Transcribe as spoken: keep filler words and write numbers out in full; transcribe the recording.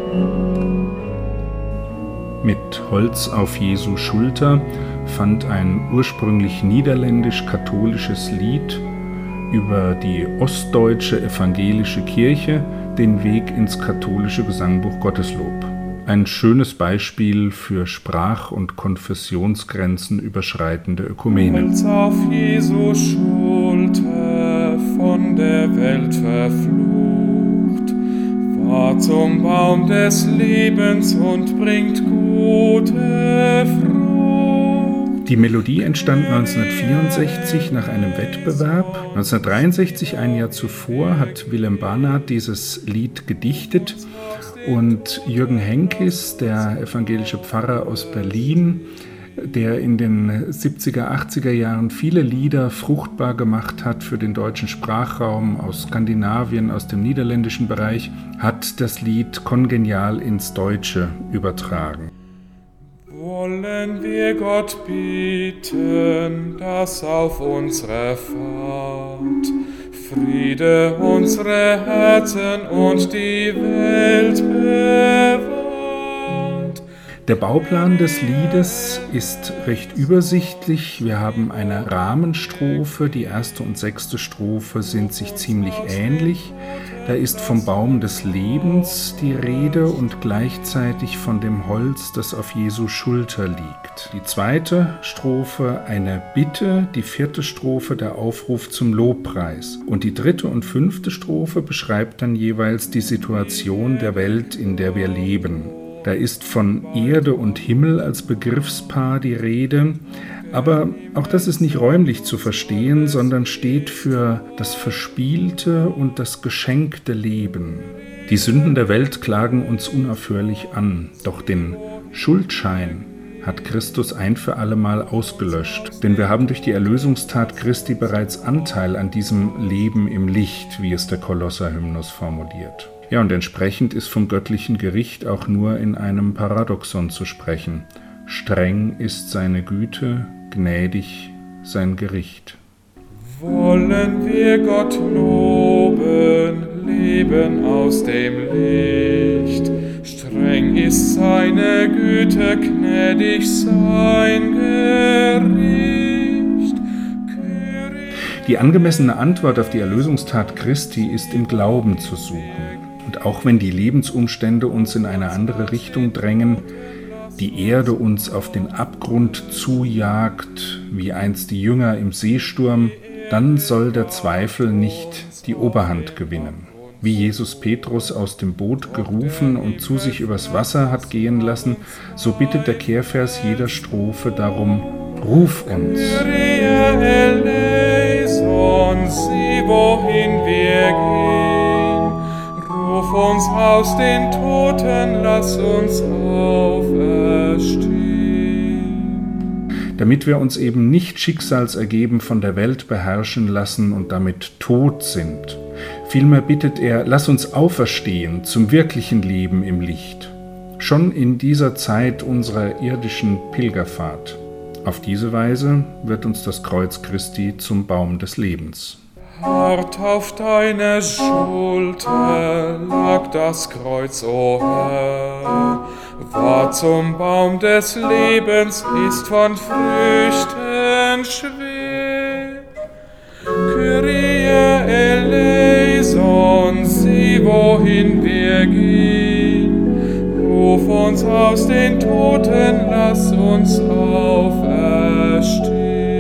Mit Holz auf Jesu Schulter fand ein ursprünglich niederländisch-katholisches Lied über die ostdeutsche evangelische Kirche den Weg ins katholische Gesangbuch Gotteslob. Ein schönes Beispiel für Sprach- und Konfessionsgrenzen überschreitende Ökumene. Holz auf Jesu Schulter, von der Welt verflucht, war zum Baum des Lebens und bringt gute Frucht. Die Melodie entstand neunzehnhundertvierundsechzig nach einem Wettbewerb. neunzehnhundertdreiundsechzig, ein Jahr zuvor, hat Willem Barnard dieses Lied gedichtet und Jürgen Henkis, der evangelische Pfarrer aus Berlin, der in den siebziger, achtziger Jahren viele Lieder fruchtbar gemacht hat für den deutschen Sprachraum aus Skandinavien, aus dem niederländischen Bereich, hat das Lied kongenial ins Deutsche übertragen. Wollen wir Gott bitten, dass auf unserer Fahrt Friede unsere Herzen und die Welt bewahrt. Der Bauplan des Liedes ist recht übersichtlich. Wir haben eine Rahmenstrophe, die erste und sechste Strophe sind sich ziemlich ähnlich. Da ist vom Baum des Lebens die Rede und gleichzeitig von dem Holz, das auf Jesu Schulter liegt. Die zweite Strophe eine Bitte, die vierte Strophe der Aufruf zum Lobpreis. Und die dritte und fünfte Strophe beschreibt dann jeweils die Situation der Welt, in der wir leben. Da ist von Erde und Himmel als Begriffspaar die Rede, aber auch das ist nicht räumlich zu verstehen, sondern steht für das verspielte und das geschenkte Leben. Die Sünden der Welt klagen uns unaufhörlich an, doch den Schuldschein hat Christus ein für allemal ausgelöscht, denn wir haben durch die Erlösungstat Christi bereits Anteil an diesem Leben im Licht, wie es der Kolosser-Hymnus formuliert. Ja, und entsprechend ist vom göttlichen Gericht auch nur in einem Paradoxon zu sprechen. Streng ist seine Güte, gnädig sein Gericht. Wollen wir Gott loben, leben aus dem Licht. Streng ist seine Güte, gnädig sein Gericht. Die angemessene Antwort auf die Erlösungstat Christi ist im Glauben zu suchen. Und auch wenn die Lebensumstände uns in eine andere Richtung drängen, die Erde uns auf den Abgrund zujagt, wie einst die Jünger im Seesturm, dann soll der Zweifel nicht die Oberhand gewinnen. Wie Jesus Petrus aus dem Boot gerufen und zu sich übers Wasser hat gehen lassen, so bittet der Kehrvers jeder Strophe darum, ruf uns. Kyrie eleison, sieh, wohin wir gehen. Ruf uns aus den Toten, lass uns auferstehen. Damit wir uns eben nicht schicksalsergeben von der Welt beherrschen lassen und damit tot sind. Vielmehr bittet er, lass uns auferstehen zum wirklichen Leben im Licht. Schon in dieser Zeit unserer irdischen Pilgerfahrt. Auf diese Weise wird uns das Kreuz Christi zum Baum des Lebens. Hart auf deiner Schulter lag das Kreuz, o Herr, war zum Baum des Lebens, ist von Früchten schwer. Kyrie eleison, sieh, wohin wir gehen. Ruf uns aus den Toten, lass uns auferstehen.